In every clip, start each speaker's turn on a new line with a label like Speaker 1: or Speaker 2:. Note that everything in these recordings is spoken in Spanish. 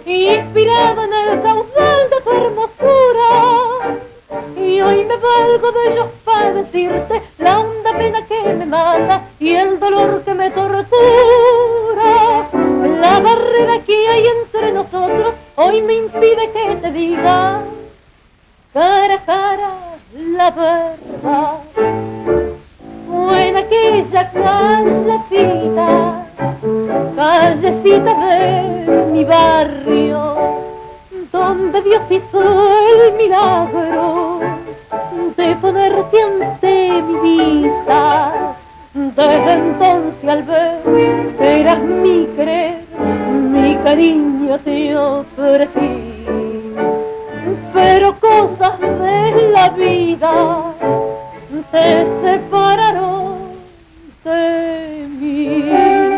Speaker 1: inspirado en el caudal de tu hermosura. Y hoy me valgo de ellos para decirte la honda pena que me mata y el dolor que me tortura. La barrera que hay entre nosotros hoy me impide que te diga cara a cara la verdad. Fue en aquella callecita de mi barrio, donde Dios hizo el milagro de ponerte ante mi vista. Desde entonces al ver que eras mi querer, mi cariño te ofrecí. Pero cosas de la vida te separaron de mí.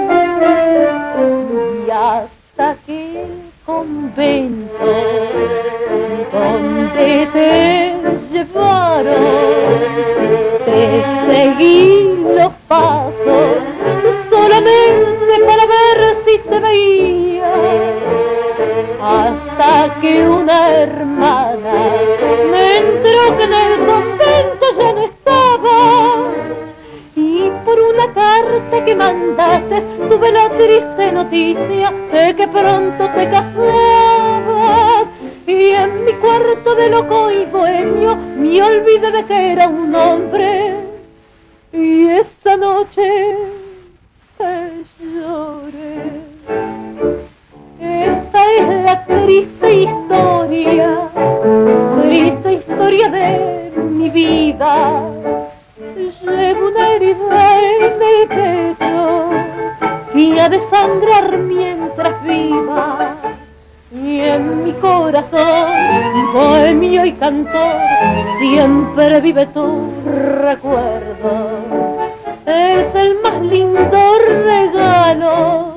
Speaker 1: Y hasta que el convento donde te llevaron, te seguí los pasos solamente para ver si te veía, hasta que una hermana me entró que en el convento ya no estaba, y por una carta que mandaste tuve la triste noticia de que pronto te casabas. Y en mi cuarto de loco y bohemio me olvidé de que era un hombre, y esta noche te lloré. Esta es la triste historia de mi vida. Llevo una herida en el pecho que ha de sangrar mientras viva. Y en mi corazón, bohemio y cantor, siempre vive tu recuerdo. Es el más lindo regalo